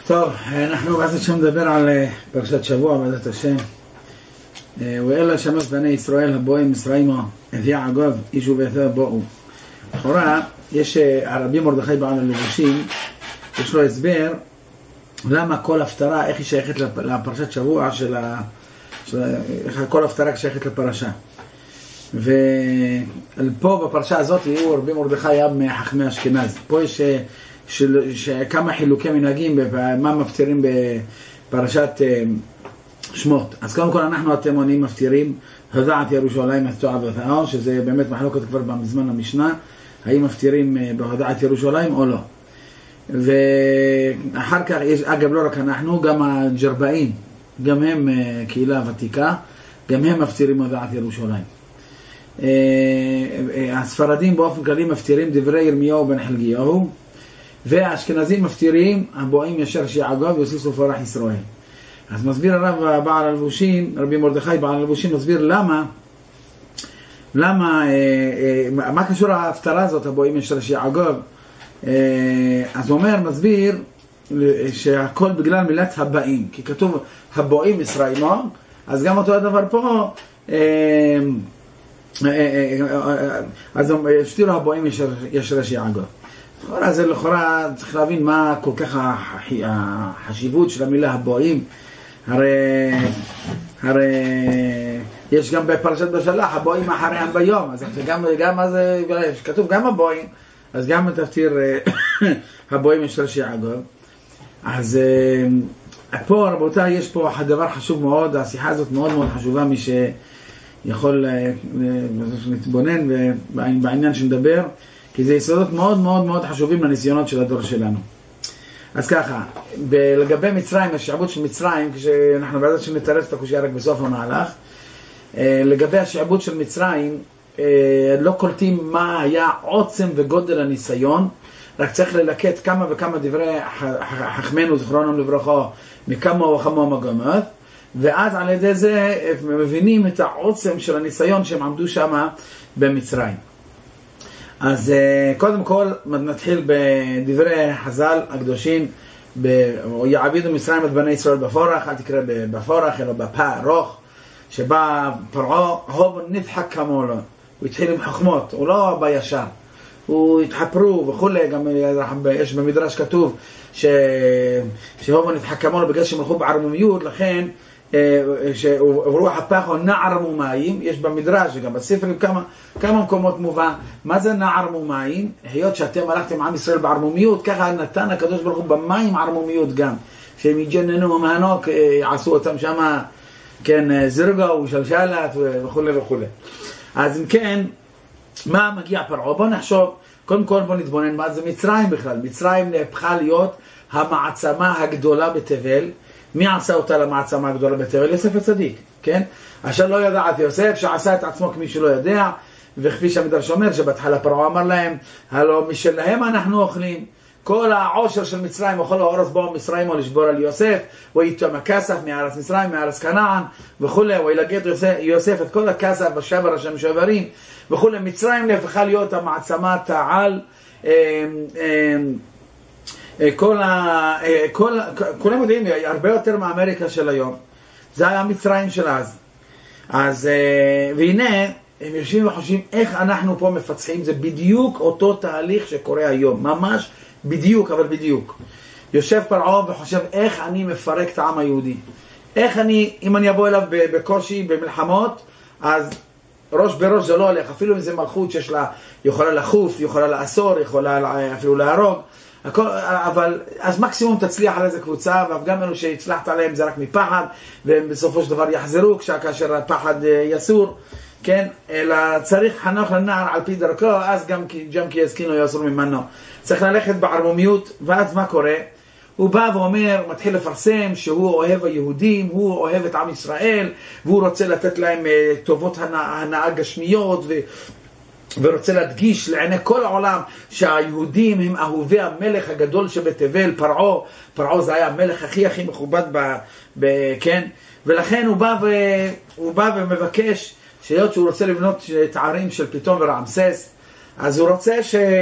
טוב, אנחנו בעזרת השם נדבר על פרשת שבוע בעזרת השם. ואלה שמות בני ישראל הבואים מצרימה את יעקב איש וביתו בואו. לכאורה יש רבי מרדכי בעל הלבושים, יש לו הסבר למה כל הפטרה, איך היא שייכת לפרשת שבוע איך כל הפטרה שייכת לפרשה. ופה בפרשה הזאת הוא רבי מרדכי היה מחכמי אשכנז. פה יש כמה חילוקי מנהגים במה מפטירים בפרשת שמות. אז קודם כל אנחנו התימנים מפטירים הודעת ירושלים התועה והתאור, שזה באמת מחלוקת כבר בזמן המשנה, האם מפטירים בהודעת ירושלים או לא. ואחר כך יש, אגב לא רק אנחנו, גם הג'רבאים, גם הם קהילה ותיקה, גם הם מפטירים הודעת ירושלים. הספרדים באופן כללי מפטירים דברי ירמיהו בן חלגיהו, והאשכנזים מפטירים הבואים ישר שיעקב יוסיף ופרח ישראל. אז מסביר הרב בעל הלבושים, רבי מרדכי בעל הלבושים, מסביר מה קשור ההפטרה הזאת הבואים ישר שיעקב. אז הוא אומר, מסביר שהכל בגלל מילת הבאים, כי כתוב הבואים ישראלו, אז גם אותו הדבר פה, אז הפטירו הבואים ישר שיעקב. אז לכאורה צריך להבין מה כל כך החשיבות של המילה הבואים. הרי יש גם בפרשת בשלח הבואים אחריהם ביום, אז גם אז כתוב גם הבואים, אז גם תפטיר הבואים ישר שיעקב. אז פה רבותיי, יש פה דבר חשוב מאוד, השיחה הזאת מאוד מאוד חשובה, מי שיכול להתבונן בעניין שנדבר, כי זה יסודות מאוד מאוד מאוד חשובים לניסיונות של הדור שלנו. אז ככה, לגבי מצרים, השעבוד של מצרים, כשאנחנו בעזרת שנתרץ את הקושיה רק בסוף המהלך, לגבי השעבוד של מצרים, לא קולטים מה היה עוצם וגודל הניסיון, רק צריך ללקט כמה וכמה דברי חכמנו זכרונם לברכה מכמה וכמה מגמות, ואז על ידי זה מבינים את העוצם של הניסיון שהם עמדו שם במצרים. אז קודם כל נתחיל בדברי חז"ל הקדושים, יעבידו מצרים את בני ישראל בפורח, אל תקרא בפורח אלא בפרוך, שבה פרעה הוב נדחק כמולו, הוא התחיל עם חכמות, הוא לא בא ישר, הוא התחפרו וכולי. גם יש במדרש כתוב שהוב נדחק כמולו בגלל שהם הלכו בערמומיות, לכן שרוח הפחו נער מומים. יש במדרש וגם בספרים כמה מקומות מובא מה זה נער מומים. היות שאתם הלכתם עם ישראל בערמומיות, ככה נתן הקדוש ברוך הוא במים ערמומיות גם, שהם יג'ננו מהנוק, עשו אותם שם כן זרגה ושלשלת וכולי וכולי. אז אם כן, מה מגיע פרעה? בוא נחשוב, קודם כל בוא נתבונן מה זה מצרים בכלל. מצרים נהפכה להיות המעצמה הגדולה בתבל. מי עשה אותה למעצמה הגדולה בתבל? יוסף הצדיק, כן? אשר לא ידע את יוסף, שעשה את עצמו כמי שלא יודע, וכפי שהמדרש אומר, שבהתחלה פרעה אמר להם, הלא משלהם אנחנו אוכלים. כל העושר של מצרים יכול להורס בו מצרים או לשבור על יוסף, ויתום הכסף מארץ מצרים, מארץ כנען וכולי, וילגד יוסף את כל הכסף בשבר השם שברים וכולי. מצרים נהפכה להיות המעצמת העל, כולם יודעים, הרבה יותר מאמריקה של היום. זה היה מצרים של אז והנה הם יושבים וחושבים איך אנחנו פה מפצחים. זה בדיוק אותו תהליך שקורה היום, ממש בדיוק, אבל בדיוק. יושב פרעה וחושב איך אני מפרק את העם היהודי, איך אם אני אבוא אליו בקושי במלחמות, אז ראש בראש זה לא הולך. אפילו אם זה מלכות שיש לה, יכולה לחוף, יכולה לאסור, יכולה אפילו להרוג, אבל אז מקסימום תצליח על איזה קבוצה, וגם אלו שהצלחת עליהם זה רק מפחד, והם בסופו של דבר יחזרו כאשר הפחד יסור, כן? אלא צריך חנוך לנער על פי דרכו, אז גם כי יזקינו יסור ממנו. צריך ללכת בערמומיות. ואז מה קורה? הוא בא ואומר, מתחיל לפרסם שהוא אוהב היהודים, הוא אוהב את עם ישראל, והוא רוצה לתת להם טובות הנאה גשמיות, ורוצה להדגיש לעיני כל העולם שהיהודים הם אהובי המלך הגדול שבתבל, פרעה זה היה המלך הכי מכובד כן? ולכן הוא בא ומבקש, שהיות שהוא רוצה לבנות את הערים של פיתום ורעמסס, אז הוא רוצה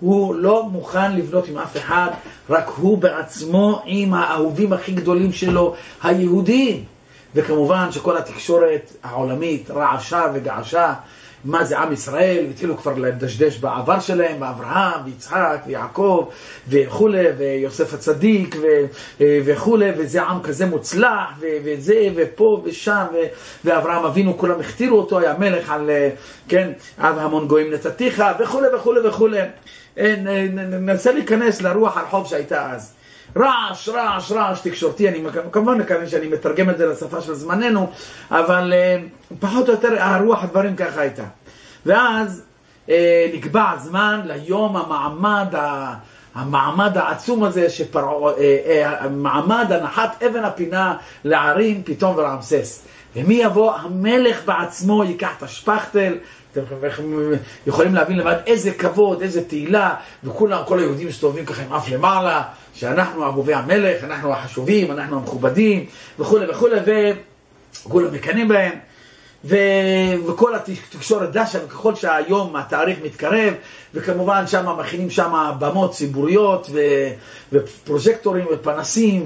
הוא לא מוכן לבנות עם אף אחד, רק הוא בעצמו עם האהובים הכי גדולים שלו, היהודים. וכמובן שכל התקשורת העולמית רעשה וגעשה, מה זה עם ישראל, והתחילו כבר לדשדש בעבר שלהם, באברהם, ויצחק, ויעקב, וכולי, ויוסף הצדיק, וכולי, וזה עם כזה מוצלח, וזה, ופה ושם, ואברהם אבינו, כולם הכתירו אותו, היה מלך על, כן, אב המון גויים נתתיך, וכולי, וכולי, וכולי. ננסה להיכנס לרוח הרחוב שהייתה אז. רעש, רעש, רעש תקשורתי, אני כמובן מכוון שאני מתרגם את זה לשפה של זמננו, אבל פחות או יותר הרוח הדברים ככה הייתה. ואז נקבע זמן ליום המעמד העצום הזה, מעמד הנחת אבן הפינה לערים פתאום ורעמסס. ומי יבוא? המלך בעצמו ייקח את השפכטל. אתם יכולים להבין לבד איזה כבוד, איזה תהילה, וכולם, כל היהודים מסתובבים ככה עם אף למעלה, שאנחנו אהובי המלך, אנחנו החשובים, אנחנו המכובדים, וכולי וכולי, וכולם מקנאים בהם, וכל התקשורת דשה, וככל שהיום התאריך מתקרב, וכמובן שם מכינים שם במות ציבוריות, ופרוז'קטורים ופנסים,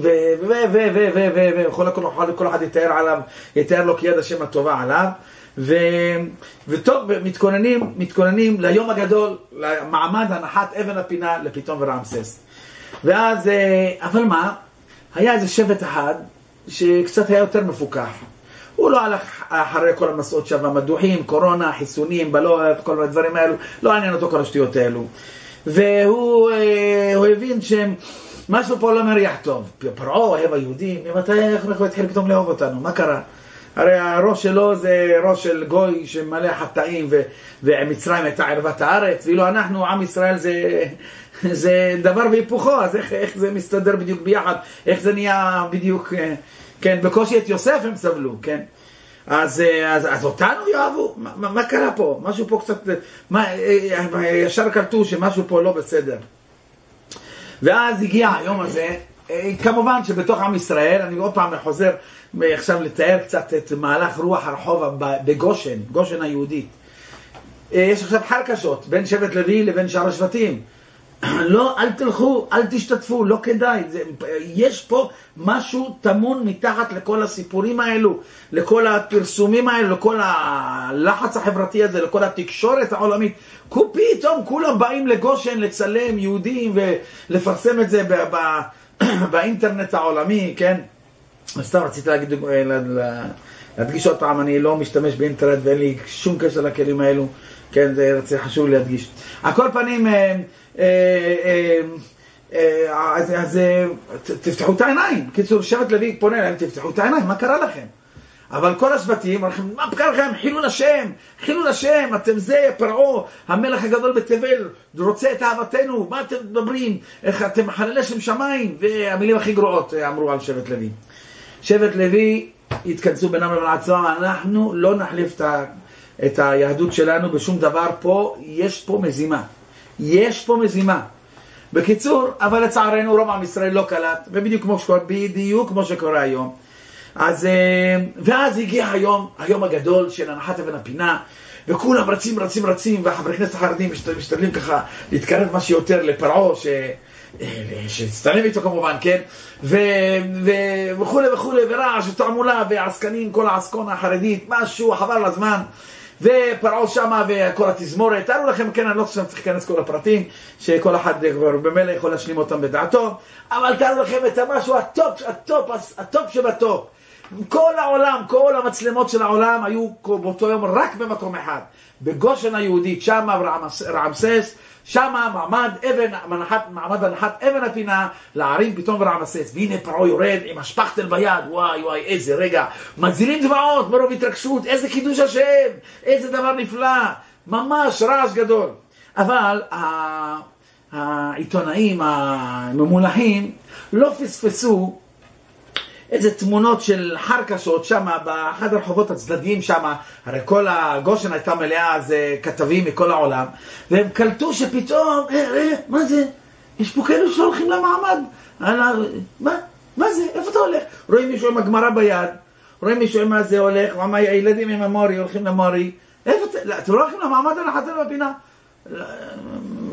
וכל אחד יתאר לו כיד השם הטובה עליו, וטוב, מתכוננים ליום הגדול, למעמד הנחת אבן הפינה לפתאום ורעמסס. ואז, אבל מה? היה איזה שבט אחד שקצת היה יותר מפוקח. הוא לא הלך אחרי כל המסעות שם, מדוחים, קורונה, חיסונים, בלוט, כל הדברים האלו, לא עניין אותו כל השטויות האלו. והוא הבין שמשהו פה לא מריח טוב. פרעה אוהב היהודים, ממתי איך הוא התחיל פתאום לאהוב אותנו? מה קרה? הרי הראש שלו זה ראש של גוי שמלא חטאים, ומצרים הייתה ערבת הארץ, ואילו אנחנו, עם ישראל, זה דבר והיפוכו, אז איך זה מסתדר בדיוק ביחד, איך זה נהיה בדיוק, כן, בקושי את יוסף הם סבלו, כן, אז אותנו יאהבו, מה קרה פה? משהו פה קצת, ישר קלטו שמשהו פה לא בסדר. ואז הגיע היום הזה, כמובן שבתוך עם ישראל, אני עוד פעם חוזר עכשיו לתאר קצת את מהלך רוח הרחוב בגושן, גושן היהודית. יש עכשיו חרקשות בין שבט לוי לבין שאר השבטים. לא, אל תלכו, אל תשתתפו, לא כדאי. יש פה משהו תמון מתחת לכל הסיפורים האלו, לכל הפרסומים האלו, לכל הלחץ החברתי הזה, לכל התקשורת העולמית. פתאום כולם באים לגושן לצלם יהודים ולפרסם את זה באינטרנט העולמי, כן? סתם רציתי להדגיש עוד פעם, אני לא משתמש באינטרנט ואין לי שום קשר לכלים האלו, כן, זה חשוב להדגיש. על כל פנים, אז תפתחו את העיניים. קיצור, שבט לוי פונה להם, תפתחו את העיניים, מה קרה לכם? אבל כל השבטים, מה קרה לכם? חילו לשם, אתם זה, פרעה, המלך הגדול בתבל, רוצה את אהבתנו, מה אתם מדברים? איך אתם חללי שם שמיים? והמילים הכי גרועות אמרו על שבט לוי. שבט לוי התכנסו בינם לבין עצמם, אנחנו לא נחליף את היהדות שלנו בשום דבר פה, יש פה מזימה. בקיצור, אבל לצערנו רוב עם ישראל לא קלט, ובדיוק כמו שקורה היום. ואז הגיע היום הגדול של הנחת אבן הפינה, וכולם רצים, והחברי כנסת החרדים משתדלים ככה להתקרב מה שיותר לפרעה, שתצטלם איתו כמובן, כן? וכולי, ורעש, ותעמולה, ועסקנים, כל העסקון החרדית, משהו, חבל לזמן. ופרעה שמה וכל התזמורת, תארו לכם, כן, אני לא חושב שצריך להיכנס כל הפרטים, שכל אחד כבר במילא יכול להשלים אותם בדעתו, אבל תארו לכם את המשהו הטופ שבטופ. כל העולם, כל המצלמות של העולם היו באותו יום רק במקום אחד, בגושן היהודית, שמה רעמסס, שמה מעמד הנחת אבן הפינה לערים פתאום ורעמסס. והנה פרעה יורד עם השפכטל ביד, וואי, איזה רגע, מזילים דמעות מרוב התרגשות, איזה קידוש השם, איזה דבר נפלא, ממש רעש גדול. אבל העיתונאים הממולחים לא פספסו איזה תמונות של חרקשות שמה באחד הרחובות הצדדיים שמה, הרי כל הגושן הייתה מלאה אז כתבים מכל העולם, והם קלטו שפתאום, מה זה? יש פה כאלו שהולכים למעמד, מה זה? איפה אתה הולך? רואים מישהו עם הגמרא ביד, רואים מישהו עם מה זה הולך, הילדים עם המורי הולכים למורי, איפה אתה? אתם לא הולכים למעמד הנחת אבן הפינה?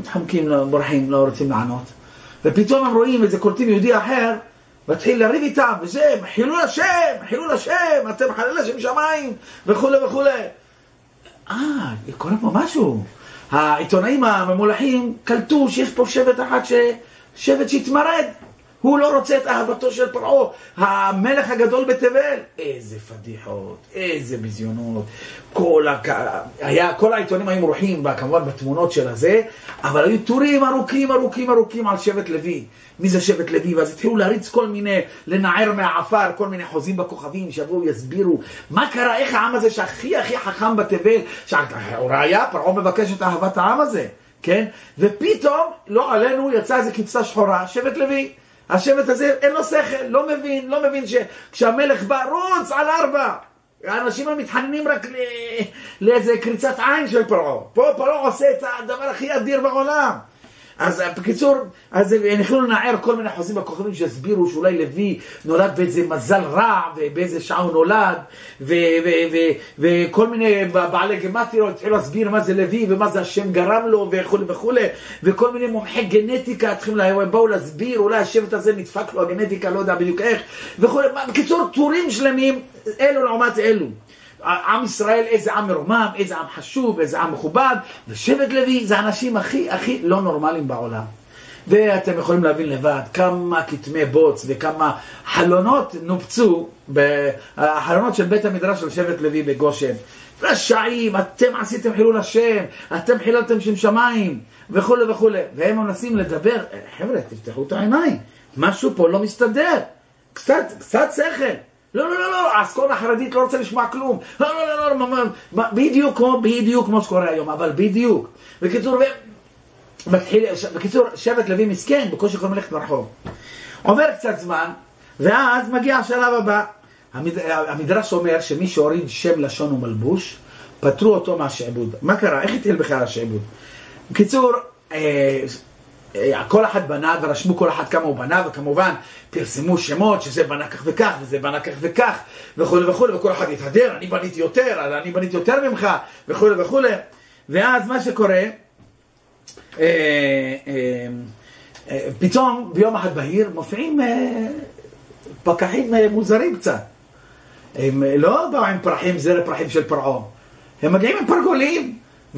מתחמקים, בורחים, לא רוצים לענות. ופתאום הם רואים איזה קולטים יהודי אחר, מתחיל לריב איתם, וזה, חילול השם, אתם חלל השם שמיים, וכולי וכולי. קורה פה משהו. העיתונאים הממולחים קלטו שיש פה שבט שהתמרד. הוא לא רוצה את אהבתו של פרעה, המלך הגדול בתבל. איזה פדיחות, איזה ביזיונות. כל העיתונים היו מורחים, כמובן בתמונות של הזה, אבל היו טורים ארוכים על שבט לוי. מי זה שבט לוי? ואז התחילו להריץ כל מיני, לנער מהעפר, כל מיני חוזים בכוכבים, שיבואו יסבירו מה קרה, איך העם הזה שהכי חכם בתבל, ראיה, פרעה מבקש את אהבת העם הזה, כן? ופתאום, לא עלינו, יצא איזה כבשה שחורה, שבט לוי. השבט הזה אין לו שכל, לא מבין שכשהמלך בא, רוץ על 4. האנשים מתחננים רק לאיזה קריצת עין של פרעה. פה פרעה עושה את הדבר הכי אדיר בעולם. אז בקיצור, אז הם יכלו לנער כל מיני חוזים בכוכבים שהסבירו שאולי לוי נולד באיזה מזל רע, ובאיזה שעה הוא נולד, וכל מיני בעלי גמטריות התחילו להסביר מה זה לוי, ומה זה השם גרם לו, וכו', וכל מיני מומחי גנטיקה הם באו להסביר, אולי השבט הזה נדפק לו הגנטיקה, לא יודע בדיוק איך, וכו'. בקיצור, טורים שלמים, אלו לעומת אלו. עם ישראל, איזה עם מרומם, איזה עם חשוב, איזה עם מכובד, ושבט לוי זה האנשים הכי לא נורמליים בעולם. ואתם יכולים להבין לבד כמה כתמי בוץ וכמה חלונות נופצו, החלונות של בית המדרש של שבט לוי בגושן. רשעים, אתם עשיתם חילול השם, אתם חיללתם שם שמיים, וכו'. והם מנסים לדבר, חבר'ה, תפתחו את העיניים, משהו פה לא מסתדר, קצת שכל. לא, האסכולה החרדית לא רוצה לשמוע כלום. לא, בדיוק כמו שקורה היום, אבל בדיוק. בקיצור, שבט לוי מסכן, בקושי יכולים ללכת ברחוב. עובר קצת זמן, ואז מגיע השלב הבא. המדרש אומר שמי שהוריד שם לשון ומלבוש, פטרו אותו מהשעבוד. מה קרה? איך התחיל בכלל השעבוד? בקיצור, כל אחד בנה ורשמו כל אחד כמה הוא בנה, וכמובן פרסמו שמות שזה בנה כך וכך וזה בנה כך וכך וכו', וכל אחד יתהדר, אני בניתי יותר ממך וכו'. ואז מה שקורה, פתאום ביום אחד בהיר מופיעים פקחים מוזרים קצת. הם לא באו עם פרחים, זר פרחים של פרעה, הם מגיעים עם פרגולים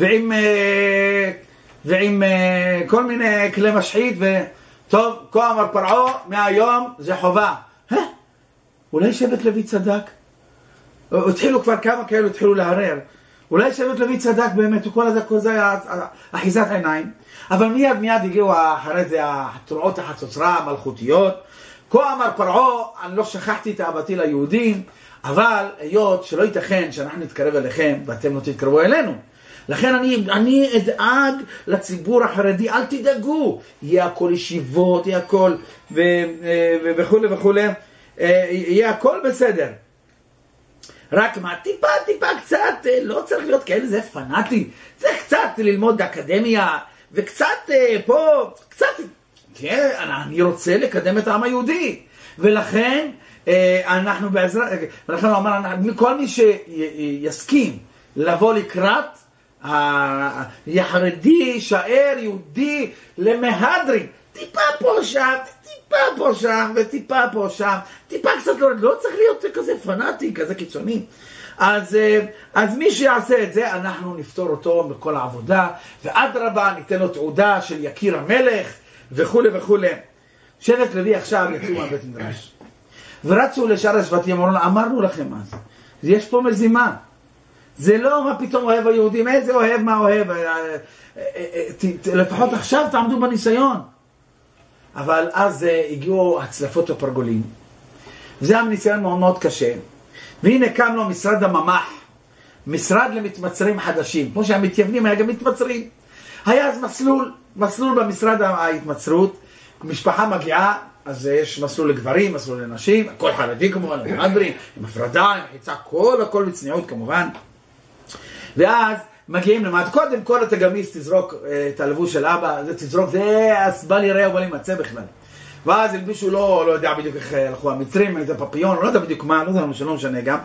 ועם כל מיני כלי משחית, וטוב, כה אמר פרעה, מהיום זה חובה. אולי שבט לוי צדק? התחילו כבר כמה כאלו, התחילו להרר. אולי שבט לוי צדק באמת, וכל זה היה אחיזת עיניים. אבל מיד הגיעו אחרי זה התרועות החצוצרה המלכותיות. כה אמר פרעה, אני לא שכחתי את אהבתי ליהודים, אבל היות שלא ייתכן שאנחנו נתקרב אליכם ואתם לא תתקרבו אלינו. לכן אני אדאג לציבור החרדי, אל תדאגו, יהיה הכל ישיבות, יהיה הכל וכו', יהיה הכל בסדר. רק מה, טיפה קצת, לא צריך להיות כאלה, זה פנאטי, צריך קצת ללמוד אקדמיה, וקצת פה, כן, אני רוצה לקדם את העם היהודי, ולכן אנחנו בעזרת, ולכן הוא אמר, כל מי שיסכים לבוא לקראת, יחרדי, שער, יהודי, למהדרין, טיפה פה שם, וטיפה פה שם, טיפה קצת לא צריך להיות כזה פנאטי, כזה קיצוני. אז מי שיעשה את זה, אנחנו נפתור אותו בכל העבודה, ועד רבה ניתן לו תעודה של יקיר המלך, וכו'. שבט לוי עכשיו יצאו מהבית מדרש, ורצו לשאר השבטים, אמרנו לכם אז, יש פה מזימה. זה לא מה פתאום אוהב היהודים, איזה אוהב, מה אוהב, לפחות עכשיו תעמדו בניסיון. אבל אז הגיעו הצלפות הפרגולים, וזה היה ניסיון מאוד מאוד קשה. והנה קם לו משרד הממ"ח, משרד למתמצרים חדשים, כמו שהמתייוונים היה גם מתמצרים. היה אז מסלול במשרד ההתמצרות, משפחה מגיעה, אז יש מסלול לגברים, מסלול לנשים, הכל חרדי כמובן, עם הפרדה, עם חיצה, הכל בצניעות כמובן. ואז מגיעים למעט, קודם כל התגמיס תזרוק את הלבוש של אבא, זה תזרוק, זה בל יראה ובל ימצא בכלל. ואז הלבישו לא יודע בדיוק איך הלכו המצרים, איזה פפיון, לא יודע בדיוק מה, לא יודע שלא משנה גם.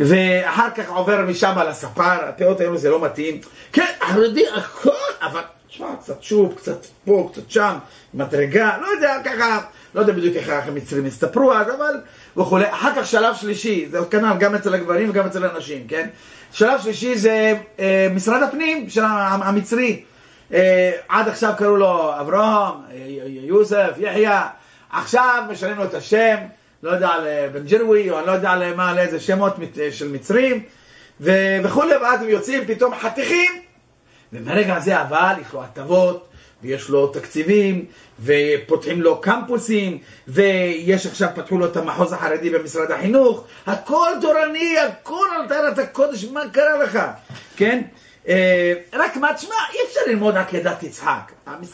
ואחר כך עובר משם על הספר, הפאות היום זה לא מתאים. כן, חרדי, הכל, אבל תשמע, קצת שוב, קצת פה, קצת שם, מדרגה, לא יודע, ככה, לא יודע בדיוק איך המצרים הסתפרו אז, אבל וכולי. אחר כך שלב שלישי, זה כנ"ל גם אצל הגברים וגם אצל הנשים, כן? שלב שלישי זה משרד הפנים של המצרי. עד עכשיו קראו לו אברהם, יוסף, יחיה. עכשיו משנים לו את השם, לא יודע על בן ג'רווי, או אני לא יודע על מה, על איזה שמות של מצרים, וכולי, ואז הם יוצאים פתאום חתיכים, ומרגע הזה אבל יש לו הטבות, ויש לו תקציבים, ופותחים לו קמפוסים, ויש עכשיו פתחו לו את המחוז החרדי במשרד החינוך, הכל תורני, הכל על תארת הקודש, מה קרה לך? כן? רק מה תשמע, אי אפשר ללמוד עקדת יצחק.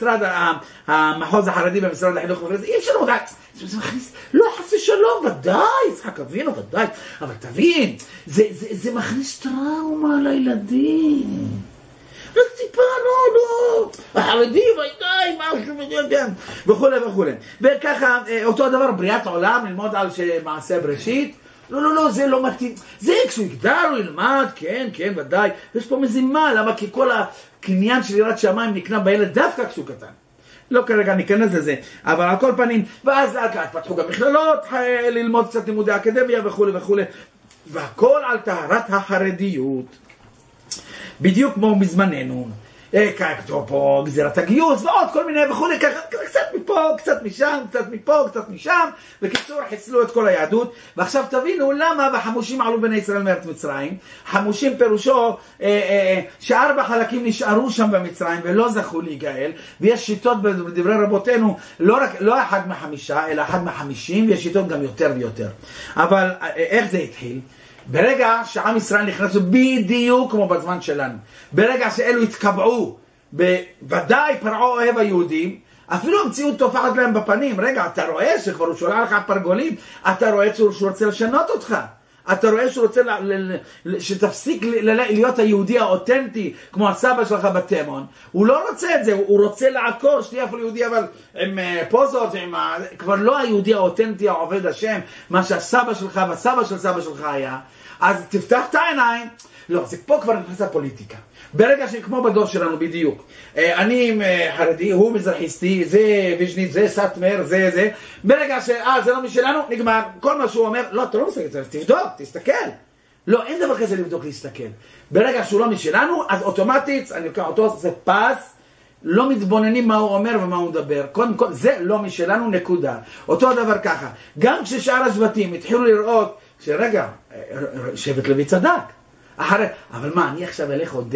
המחוז החרדי במשרד החינוך, אי אפשר ללמוד, זה מכניס, לא חס ושלום, ודאי, יצחק אבינו, ודאי, אבל תבין, זה מכניס טראומה לילדים. רק טיפה, לא, החרדים, ודאי, משהו, וכולי. וככה, אותו הדבר, בריאת העולם, ללמוד על מעשה בראשית, לא, זה לא מתאים. זה כשהוא יגדל, הוא ילמד, כן, ודאי. יש פה מזימה, למה? כי כל הקניין של יראת שמיים נקנה בילד דווקא כשהוא קטן. לא כרגע ניכנס לזה, אבל על כל פנים, ואז לאט פתחו גם מכללות, ללמוד קצת לימודי אקדמיה וכולי. והכל על טהרת החרדיות. בדיוק כמו מזמננו. כתוב פה גזירת הגיוס ועוד כל מיני וכולי, קצת מפה, קצת משם, קצת מפה, קצת משם, בקיצור חיסלו את כל היהדות. ועכשיו תבינו למה החמושים עלו בני ישראל מארץ מצרים. חמושים פירושו שארבע חלקים נשארו שם במצרים ולא זכו להיגאל, ויש שיטות בדברי רבותינו, לא אחד מחמישה אלא אחד מחמישים, ויש שיטות גם יותר ויותר. אבל איך זה התחיל? ברגע שעם ישראל נכנסו בדיוק כמו בזמן שלנו, ברגע שאלו התקבעו, בוודאי פרעה אוהב היהודים, אפילו המציאות תופחת להם בפנים. רגע, אתה רואה שכבר הוא שולח לך פרגולים, אתה רואה שהוא רוצה לשנות אותך, אתה רואה שהוא רוצה שתפסיק להיות היהודי האותנטי כמו הסבא שלך בתימון. הוא לא רוצה את זה, הוא רוצה לעקור, שתהיה אפילו יהודי אבל עם פוזות, כבר לא היהודי האותנטי העובד השם, מה שהסבא שלך והסבא של סבא שלך היה. אז תפתח את העיניים. לא, זה פה כבר נכנס לפוליטיקה. ברגע שכמו בדור שלנו בדיוק, אני חרדי, הוא מזרחיסטי, זה ויז'נית, זה סאטמר, זה, ברגע זה לא משלנו, נגמר. כל מה שהוא אומר, לא, אתה לא מסתכל, תבדוק, תסתכל. לא, אין דבר כזה לבדוק, להסתכל. ברגע שהוא לא משלנו, אז אוטומטית, אני לוקח אותו, זה פס, לא מתבוננים מה הוא אומר ומה הוא מדבר. קודם כל, זה לא משלנו, נקודה. אותו הדבר ככה. גם כששאר השבטים התחילו לראות, שרגע, שבט לוי צדק. אבל מה, אני עכשיו אלך הודה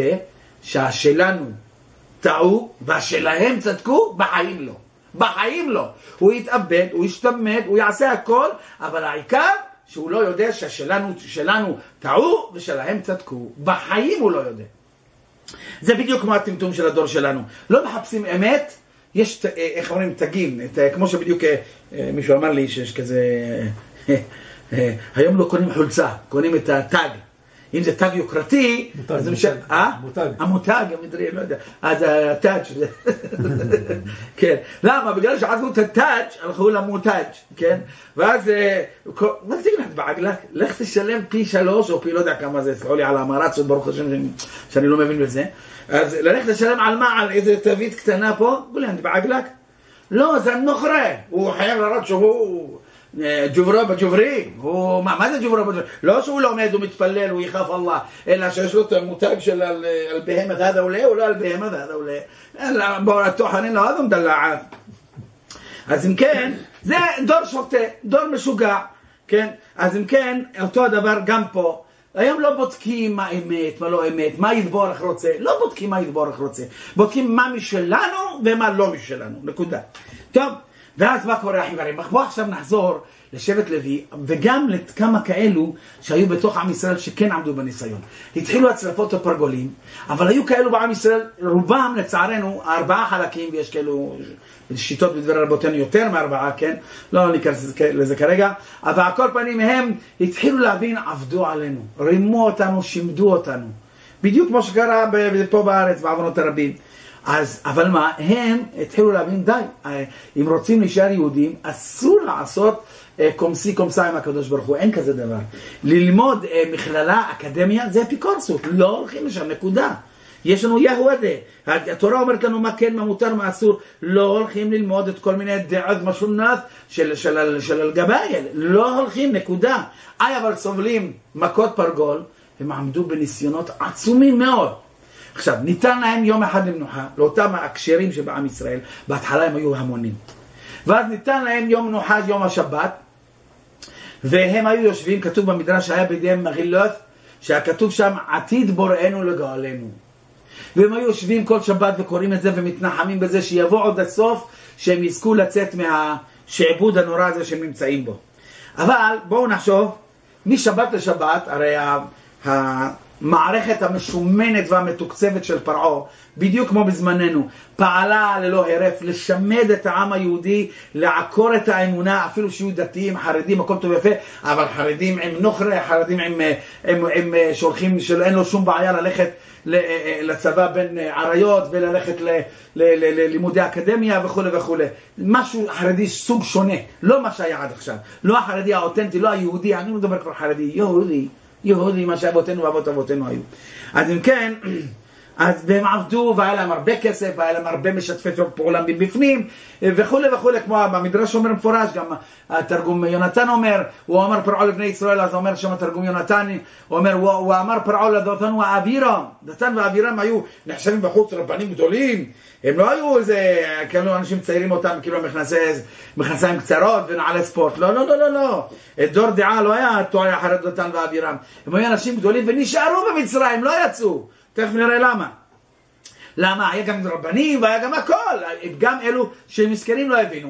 שהשלנו טעו והשלהם צדקו? בחיים לא. בחיים לא. הוא יתאבד, הוא ישתמד, הוא יעשה הכל, אבל העיקר שהוא לא יודע שהשלנו טעו ושלהם צדקו. בחיים הוא לא יודע. זה בדיוק כמו הטמטום של הדור שלנו. לא מחפשים אמת, יש, איך אומרים, תגים, כמו שבדיוק מישהו אמר לי שיש כזה, היום לא קונים חולצה, קונים את הטאג. אם זה טאג יוקרתי, אז משל... המותג, המדרי, לא יודע. אז הטאג' כן. למה? בגלל שעזבו את הטאג', הלכו למותג, כן? ואז... מה זה גנעת בעגלק? לך תשלם פי 3, או פי לא יודע כמה זה, תסחו לי על המרצות, ברוך השם, שאני לא מבין בזה. אז ללכת לשלם על מה? על איזה תווית קטנה פה? גולנט בעגלק? לא, זה נוחרה. הוא חייב לראות שהוא... ג'וברו בג'וברי, מה זה ג'וברו בג'וברי? לא שהוא לומד, הוא מתפלל, הוא יחף אללה, אלא שיש לו את המותג של על בהמת هذا עולה, או לא על בהמת هذا עולה, אלא התוכנין לא אדם דלעב. אז אם כן, זה דור שוטה, דור משוגע, כן? אז אם כן, אותו הדבר גם פה, היום לא בודקים מה אמת, מה לא אמת, מה יתבורך רוצה, לא בודקים מה יתבורך רוצה, בודקים מה משלנו ומה לא משלנו, נקודה. טוב. ואז מה קורה החיברים? בוא עכשיו נחזור לשבט לוי, וגם לכמה כאלו שהיו בתוך עם ישראל שכן עמדו בניסיון. התחילו הצלפות הפרגולים, אבל היו כאלו בעם ישראל, רובם לצערנו, 4 חלקים, ויש כאלו שיטות בדבר רבותינו יותר מ4, כן? לא ניכנס לזה כרגע, אבל על כל פנים הם התחילו להבין, עבדו עלינו, רימו אותנו, שימדו אותנו. בדיוק כמו שקרה פה בארץ, בעוונות הרבים. אז, אבל מה, הם התחילו להבין, די, אם רוצים להישאר יהודים, אסור לעשות קומסי קומסה עם הקדוש ברוך הוא, אין כזה דבר. ללמוד מכללה, אקדמיה, זה אפיקורסות, לא הולכים לשם, נקודה. יש לנו יהודה. התורה אומרת לנו מה כן, מה מותר, מה אסור. לא הולכים ללמוד את כל מיני דעות משונות של אלגבייל. לא הולכים, נקודה. אבל סובלים מכות פרגול, הם עמדו בניסיונות עצומים מאוד. עכשיו, ניתן להם יום אחד למנוחה, לאותם הכשרים שבעם ישראל, בהתחלה הם היו המונים. ואז ניתן להם יום מנוחה, יום השבת, והם היו יושבים, כתוב במדרש שהיה בידיהם מחילות, שהכתוב שם עתיד בוראנו לגאלנו. והם היו יושבים כל שבת וקוראים את זה ומתנחמים בזה שיבוא עוד הסוף, שהם יזכו לצאת מהשעבוד הנורא הזה שהם נמצאים בו. אבל בואו נחשוב, משבת לשבת, הרי המערכת המשומנת והמתוקצבת של פרעה, בדיוק כמו בזמננו, פעלה ללא הרף לשמד את העם היהודי, לעקור את האמונה, אפילו שיהיו דתיים, חרדים, הכל טוב יפה, אבל חרדים עם נוחרה, חרדים עם שולחים שאין לו שום בעיה ללכת לצבא בין עריות וללכת ללימודי אקדמיה וכו' וכו'. משהו חרדי סוג שונה, לא מה שהיה עד עכשיו, לא החרדי האותנטי, לא היהודי, אני מדבר כבר חרדי, יהודי, מה שאבותינו ואבות אבותינו היו. אז אם כן, אז הם עבדו והיה להם הרבה כסף, והיה להם הרבה משתפי פעולה מבפנים וכו' וכו', כמו במדרש אומר מפורש, גם התרגום יונתן אומר, הוא אמר פרעה לבני ישראל, אז אומר שם התרגום יונתן, הוא אומר, הוא אמר פרעה לדתן ואבירם, דתן ואבירם היו נחשבים בחוץ רבנים גדולים, הם לא היו איזה, כאילו אנשים צעירים אותם, כאילו מכנסיים קצרות ונעלי ספורט, לא. את דור דעה לא היה תואר אחרי דתן ואבירם, הם היו אנשים גדולים ונשארו במצרים, לא יצאו. תכף נראה למה. למה? היה גם רבנים והיה גם הכל. גם אלו שמזכרים לא הבינו.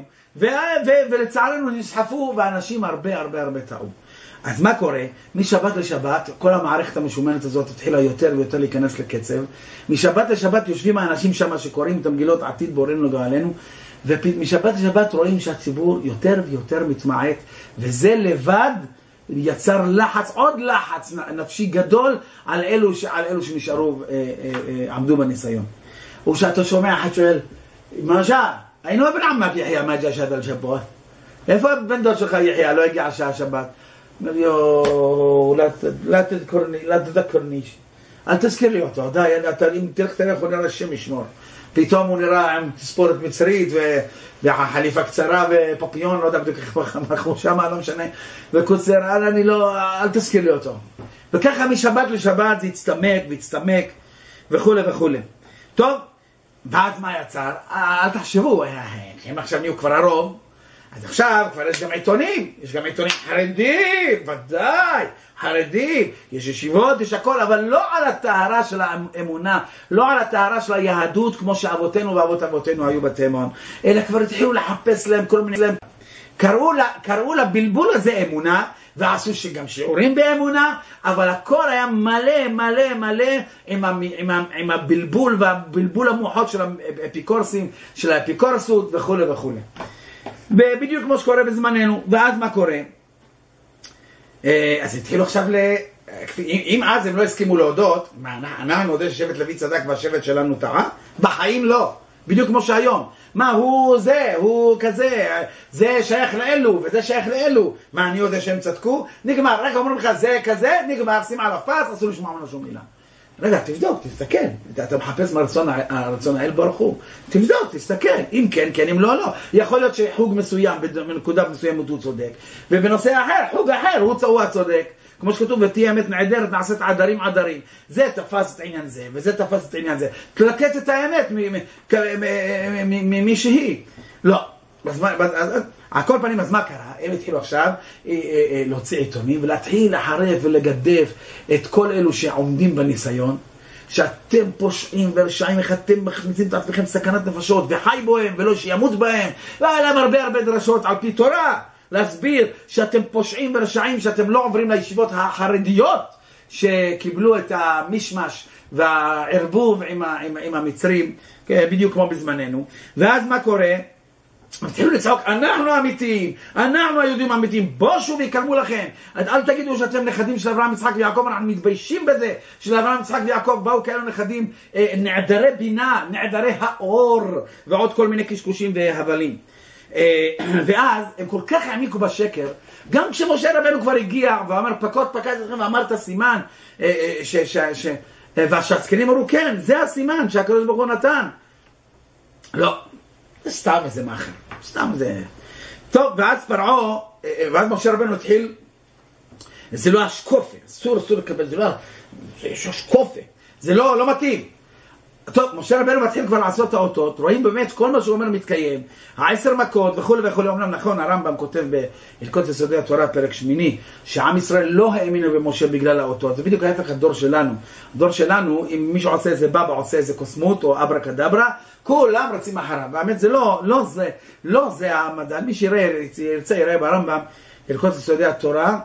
ולצערנו נסחפו ואנשים הרבה טעו. אז מה קורה? משבת לשבת, כל המערכת המשומנת הזאת התחילה יותר ויותר להיכנס לקצב. משבת לשבת יושבים האנשים שם שקוראים את המגילות עתיד בוראנו לגאלנו, ומשבת לשבת רואים שהציבור יותר ויותר מתמעט, וזה לבד יצר לחץ, עוד לחץ נפשי גדול על אלו שנשארו, עמדו בניסיון. ושאתה שומע, אחד שואל, מה שעה? היינו בן עמק יחיה, מה ג'ה שד על שבת? איפה הבן דוד שלך יחיה? לא הגיע השעה שבת. אומר, יו, לא תדקרני. אל תזכיר לי אותו, די, אם תלך תלך, הוא נראה השם ישמור. פתאום הוא נראה עם תספורת מצרית וחליפה קצרה ופפיון, לא יודע בדיוק איך הוא שם, לא משנה, וקוצר, אל תזכיר לי אותו. וככה משבת לשבת זה הצטמק וכו' וכו'. טוב, ואז מה יצר? אל תחשבו, הם עכשיו נהיו כבר הרוב, אז עכשיו כבר יש גם עיתונים, חרדים, ודאי, חרדים, יש ישיבות, יש הכל, אבל לא על הטהרה של האמונה, לא על הטהרה של היהדות, כמו שאבותינו ואבות אבותינו היו בתימן, אלא כבר התחילו לחפש להם כל מיני, קראו לבלבול הזה אמונה, ועשו שגם שיעורים באמונה, אבל הכל היה מלא עם הבלבול והבלבול המוחות של האפיקורסים, של האפיקורסות וכו' וכו'. בדיוק כמו שקורה בזמננו. ואז מה קורה? אז התחילו עכשיו אם אז הם לא הסכימו להודות, אנחנו נודה ששבט לוי צדק והשבט שלנו טעה? בחיים לא. בדיוק כמו שהיום. מה, הוא כזה, זה שייך לאלו וזה שייך לאלו. מה, אני יודע שהם צדקו? נגמר, רק אומרים לך זה כזה, נגמר, שים עליו פס, אסור לשמוע ממנו שום מילה. רגע, תבדוק, תסתכל. אתה מחפש מרצון האל ברוך הוא. תבדוק, תסתכל. אם כן, כן, אם לא, לא. יכול להיות שחוג מסוים, בנקודה מסוימת הוא צודק. ובנושא אחר, חוג אחר, הוא הצודק. כמו שכתוב, ותהיה אמת נעדרת, נעשית עדרים. זה תפס את העניין זה, וזה תפס את העניין זה. תלקט את האמת ממי שהיא. לא. על כל פנים, אז מה קרה? הם התחילו עכשיו להוציא עיתונים ולהתחיל לחרף ולגדף את כל אלו שעומדים בניסיון, שאתם פושעים ורשעים, איך אתם מכניסים את עצמכם סכנת נפשות וחי בהם ולא שימות בהם. והיה להם הרבה דרשות על פי תורה להסביר שאתם פושעים ורשעים, שאתם לא עוברים לישיבות החרדיות שקיבלו את המשמש והערבוב עם המצרים, בדיוק כמו בזמננו. ואז מה קורה? התחילו לצעוק, אנחנו אמיתיים, אנחנו היהודים אמיתיים, בושו ויקרמו לכם. אל תגידו שאתם נכדים של אברהם, יצחק ויעקב, אנחנו מתביישים בזה של אברהם, יצחק ויעקב, באו כאלו נכדים נעדרי בינה, נעדרי האור, ועוד כל מיני קשקושים והבלים. ואז הם כל כך העמיקו בשקר, גם כשמשה רבנו כבר הגיע ואמר פקד אתכם ואמר את הסימן, והשצקנים אמרו, כן, זה הסימן שהקדוש ברוך הוא נתן. לא, זה סתם איזה מאחר, סתם זה... טוב, ואז פרעה, ואז משה רבנו התחיל, זה לא השקופה, אסור לקבל, זה לא, זה השקופה, זה לא מתאים. טוב, משה רבנו מתחיל כבר לעשות את האותות, רואים באמת כל מה שהוא אומר מתקיים, 10 מכות וכו' וכו'. אומנם נכון, הרמב"ם כותב בהלכות יסודי התורה פרק 8, שעם ישראל לא האמינו במשה בגלל האותות, זה בדיוק ההפך הדור שלנו. הדור שלנו, אם מישהו עושה איזה בבא, עושה איזה קוסמות או אברה קדברה, כולם רצים אחריו. באמת זה לא זה המדע. מי שירצה יראה ברמב"ם, הלכות יסודי התורה,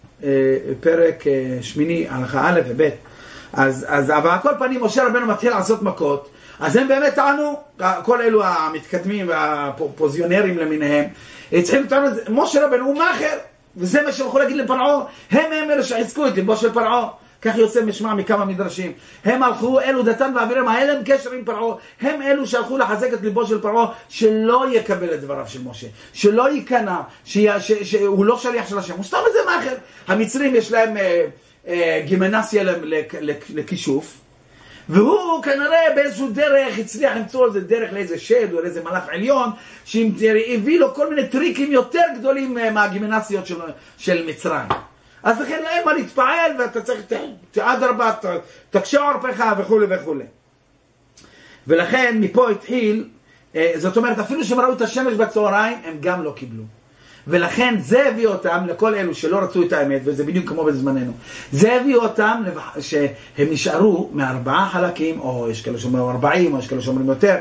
פרק 8, הלכה א' וב'. אבל על כל פנים משה רבנו מתחיל לעשות מכות, אז הם באמת טענו, כל אלו המתקדמים והפוזיונרים למיניהם, התחילו לטענו, משה רבנו הוא מאחר, וזה מה שיכול להגיד לפרעה, הם אלה שחיזקו את ליבו של פרעה, כך יוצא משמע מכמה מדרשים, הם הלכו, אלו דתן ואבירם, היה להם קשר עם פרעה, הם אלו שהלכו לחזק את ליבו של פרעה, שלא יקבל את דבריו של משה, שלא ייכנע, שהוא לא שליח של השם, הוא סתם איזה מאחר. המצרים יש להם גימנסיה לכישוף, והוא כנראה באיזשהו דרך הצליח למצוא איזה דרך לאיזה שד או לאיזה מלאך עליון שהביא לו כל מיני טריקים יותר גדולים מהגימנסיות של מצרים. אז לכן אין מה להתפעל, ואתה צריך תאדרבה, תקשה עורפך וכו' וכו'. ולכן מפה התחיל, זאת אומרת אפילו שהם ראו את השמש בצהריים הם גם לא קיבלו. ולכן זה הביא אותם לכל אלו שלא רצו את האמת, וזה בדיוק כמו בזמננו, זה הביא אותם שהם נשארו מ4 חלקים, או יש כאלה שאומרים 40, או יש כאלה שאומרים יותר,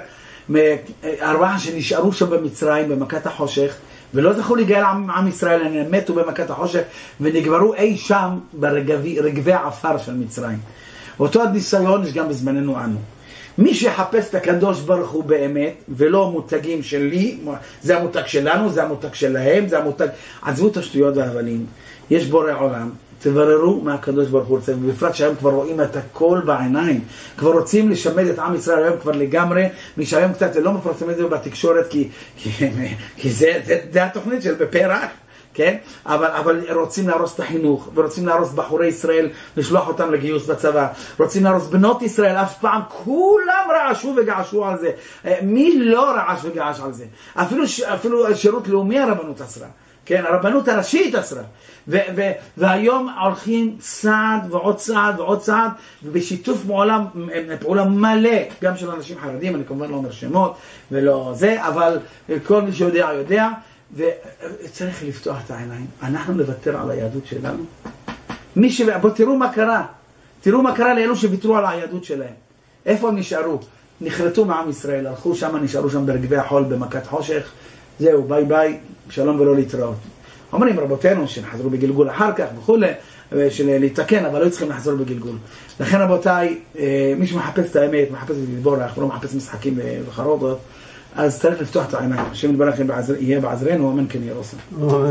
4 שנשארו שם במצרים במכת החושך, ולא זכו להיגאל עם ישראל, הם מתו במכת החושך, ונגברו אי שם ברגבי עפר של מצרים. אותו הניסיון יש גם בזמננו אנו. מי שיחפש את הקדוש ברוך הוא באמת, ולא מותגים שלי, זה המותג שלנו, זה המותג שלהם, זה המותג... עזבו את השטויות וההבלים, יש בורא עולם, תבררו מה הקדוש ברוך הוא רוצה, ובפרט שהיום כבר רואים את הכל בעיניים, כבר רוצים לשמד את עם ישראל היום כבר לגמרי, מי שהיום קצת לא מפרסם את זה בתקשורת, כי זה התוכנית של בפרח, כן? אבל רוצים להרוס את החינוך, ורוצים להרוס בחורי ישראל, לשלוח אותם לגיוס בצבא, רוצים להרוס בנות ישראל, אף פעם כולם רעשו וגעשו על זה. מי לא רעש וגעש על זה? אפילו שירות לאומי הרבנות אסרה, כן? הרבנות הראשית אסרה. והיום הולכים צעד ועוד צעד ועוד צעד, ובשיתוף פעולה מלא, גם של אנשים חרדים, אני כמובן לא אומר שמות ולא זה, אבל כל מי שיודע יודע, וצריך לפתוח את העיניים. אנחנו נוותר על היהדות שלנו. בוא תראו מה קרה. תראו מה קרה לאלו שוויתרו על היהדות שלהם. איפה הם נשארו? נחרטו מעם ישראל, הלכו שם, נשארו שם ברגבי החול במכת חושך. זהו, ביי ביי, שלום ולא להתראות. אומרים רבותינו שנחזרו בגלגול אחר כך וכו', להתקן, אבל לא צריכים לחזור בגלגול. לכן רבותיי, מי שמחפש את האמת, מחפש את לבורך, ולא מחפש משחקים וחרובות, אז צריך לפתוח את העיניים. השם יתברך יהיה בעזרנו, אמן כן יהיה רוסה.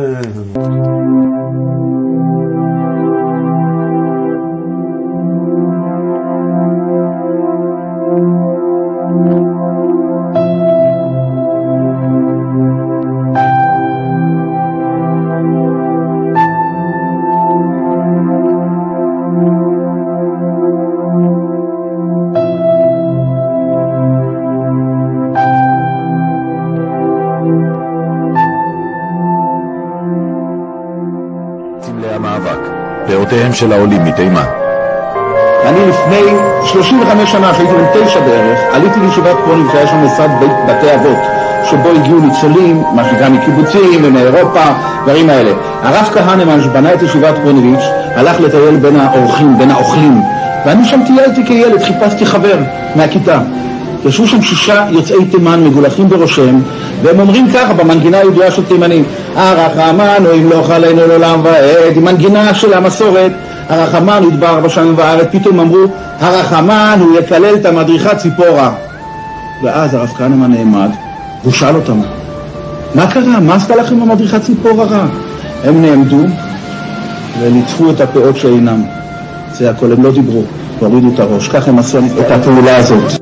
דעותיהם של העולים מתימן. אני לפני 35 שנה, שהייתי בן 9 בערך, עליתי לישיבת פוניץ' שהיה שם משרד בתי אבות, שבו הגיעו ניצולים, מה שנקרא מקיבוצים ומאירופה, דברים האלה. הרב כהנמן שבנה את ישיבת פוניץ' הלך לטייל בין האורחים, בין האוכלים, ואני שם טיילתי כילד, חיפשתי חבר מהכיתה. ישבו שם 6 יוצאי תימן מגולחים בראשם, והם אומרים ככה במנגינה הידועה של תימנים, הרחמן הוא ימלוך עלינו לעולם ועד, עם מנגינה של המסורת, הרחמן הוא ידבר בשם וארץ. פתאום אמרו, הרחמן הוא יקלל את המדריכה ציפורה. ואז הרב כהנמן נעמד, והוא שאל אותם, מה קרה? מה עשתה לכם המדריכה ציפורה רע? הם נעמדו וליטפו את הפאות שאינם. זה הכל, הם לא דיברו, והורידו את הראש. כך הם עשו את הפעולה הזאת.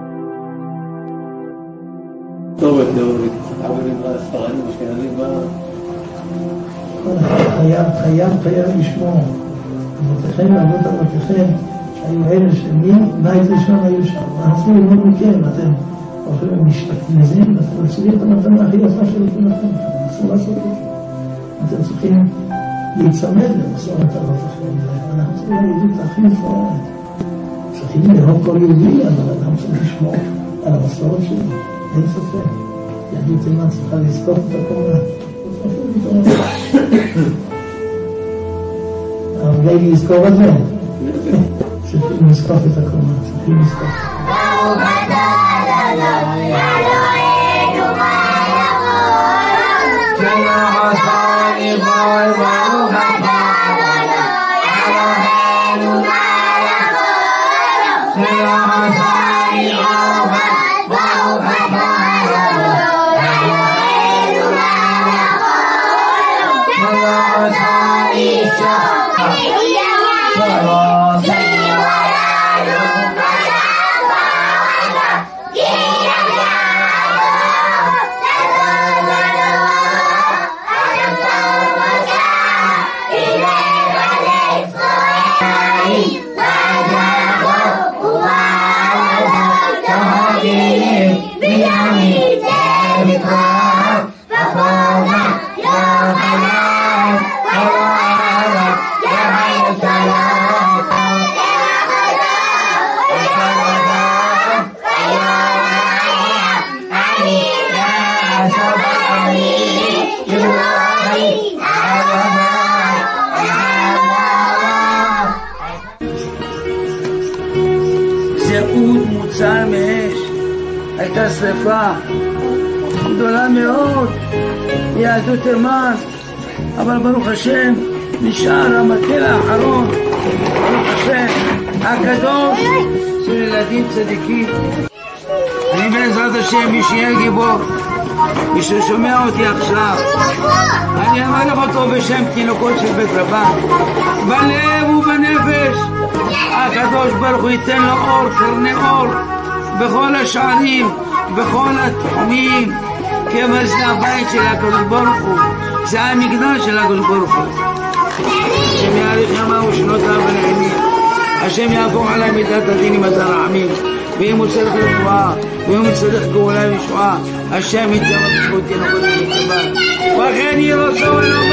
טוב, חייב לשמור. אבותיכם ואבות אבותיכם היו אלה מבית ראשון היו שם. אנחנו ללמוד מכם, אתם הולכים משתכנזים, ואתם מציבים את המתנה הכי יפה שלכם. אסור לעשות את זה. אתם צריכים להיצמד למסורת הזאת אחרים. אנחנו צריכים לעדות הכי מפוארת. צריכים לראות כל יהודי, אבל אנחנו צריכים לשמור על המסורת שלנו. אין ספק. יהדות תימן צריכה לזכור את הקורונה. אבל אולי לזכור את זה. צריכים לזכור את הקורונה. צריכים לזכור. זהות מוצל מאש, הייתה שריפה גדולה מאוד, יהדות תימן, אבל ברוך השם נשאר המקל האחרון, ברוך השם הקדוש של ילדים צדיקים. אני בעזרת השם, מי שיהיה גיבור, מי ששומע אותי עכשיו, אני אמר אותו בשם תינוקות של בית רבן, בלב ובנפש הקדוש ברוך הוא ייתן לו אור, קרני אור בכל השערים, בכל התחומים, כיוון זה הבית של הקדוש ברוך הוא, זה המקדש של הקדוש ברוך הוא. השם יאריך ימיו ושנותיו ונעימים, השם יהפוך עלי מידת הדין עם הרחמים, ואם הוא צריך רפואה, ואם הוא צריך גאולה וישועה, השם יתגבר בזכות תינוקות של בית רבן, וכן יהי רצון